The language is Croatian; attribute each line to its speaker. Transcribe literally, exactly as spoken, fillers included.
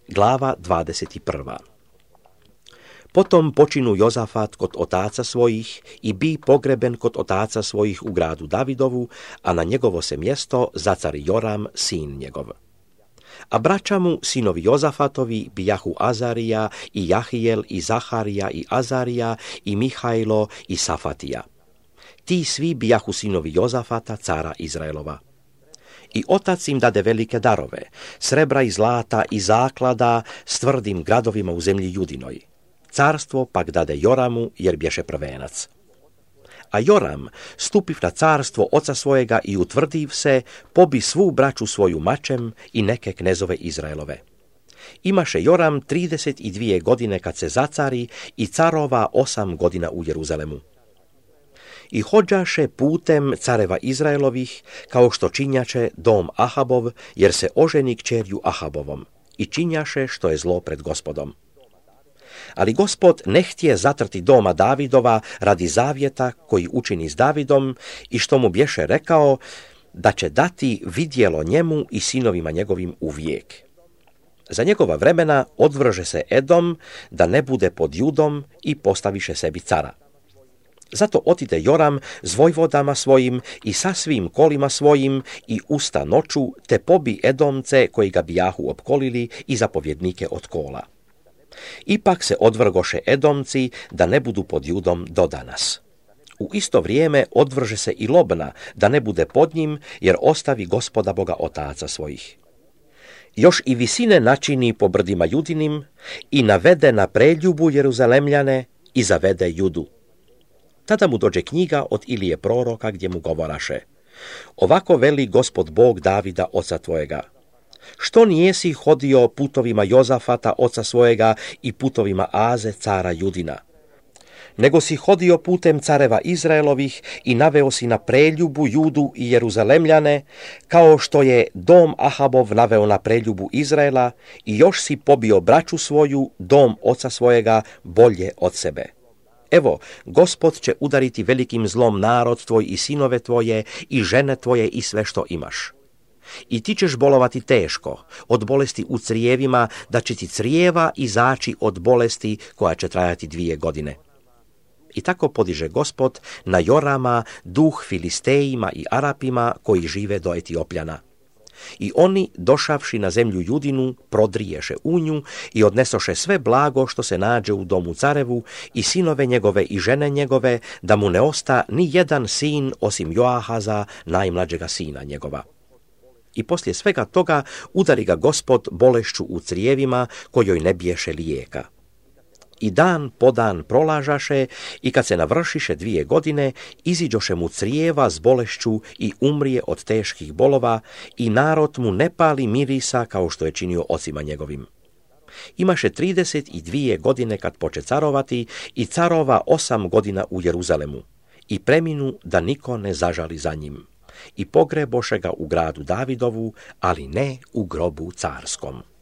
Speaker 1: Glava dvadeset prva. Potom počinu Jozafat kod otáca svojih i bi pogreben kod otáca svojih u gradu Davidovu, a na njegovo se mjesto zacari Joram, sin njegov. A braća mu, sinovi Jozafatovi, bijahu Azarija i Jahijel i Zaharija i Azarija i Mihajlo i Safatija. Ti svi bijahu sinovi Jozafata, cara Izraelova. I otac im dade velike darove, srebra i zlata i zaklada s tvrdim gradovima u zemlji Judinoj. Carstvo pak dade Joramu, jer bješe prvenac. A Joram, stupiv na carstvo oca svojega i utvrdiv se, pobi svu braću svoju mačem i neke knezove Izraelove. Imaše Joram trideset dvije godine kad se zacari i carova osam godina u Jeruzalemu. I hođaše putem careva Izraelovih, kao što činjače dom Ahabov, jer se oženi kćerju Ahabovom, i činjaše što je zlo pred Gospodom. Ali Gospod ne htje zatrti doma Davidova radi zavjeta koji učini s Davidom i što mu bješe rekao da će dati vidjelo njemu i sinovima njegovim uvijek. Za njegova vremena odvrže se Edom da ne bude pod Judom i postaviše sebi cara. Zato otide Joram s vojvodama svojim i sa svim kolima svojim i usta noću, te pobi Edomce koji ga bijahu opkolili i zapovjednike od kola. Ipak se odvrgoše Edomci da ne budu pod Judom do danas. U isto vrijeme odvrže se i Lobna da ne bude pod njim, jer ostavi Gospoda Boga otaca svojih. Još i visine načini po brdima Judinim i navede na preljubu Jeruzalemljane i zavede Judu. Tada mu dođe knjiga od Ilije proroka gdje mu govoraše: ovako veli Gospod Bog Davida oca tvojega. Što nijesi hodio putovima Jozafata oca svojega i putovima Aze cara Judina? Nego si hodio putem careva Izraelovih i naveo si na preljubu Judu i Jeruzalemljane, kao što je dom Ahabov naveo na preljubu Izraela, i još si pobio braću svoju, dom oca svojega, bolje od sebe. Evo, Gospod će udariti velikim zlom narod tvoj i sinove tvoje i žene tvoje i sve što imaš. I ti ćeš bolovati teško, od bolesti u crijevima, da će ti crijeva izaći od bolesti koja će trajati dvije godine. I tako podiže Gospod na Jorama duh Filistejima i Arapima koji žive do Etiopljana. I oni, došavši na zemlju Judinu, prodriješe u nju i odnesoše sve blago što se nađe u domu carevu i sinove njegove i žene njegove, da mu ne osta ni jedan sin osim Joahaza, najmlađega sina njegova. I poslije svega toga udari ga Gospod bolešću u crijevima, kojoj ne biješe lijeka. I dan po dan prolažaše i kad se navršiše dvije godine, iziđoše mu crijeva s bolešću i umrije od teških bolova i narod mu ne pali mirisa kao što je činio ocima njegovim. Imaše trideset dvije godine kad poče carovati i carova osam godina u Jeruzalemu i preminu da niko ne zažali za njim. I pogreboše ga u gradu Davidovu, ali ne u grobu carskom.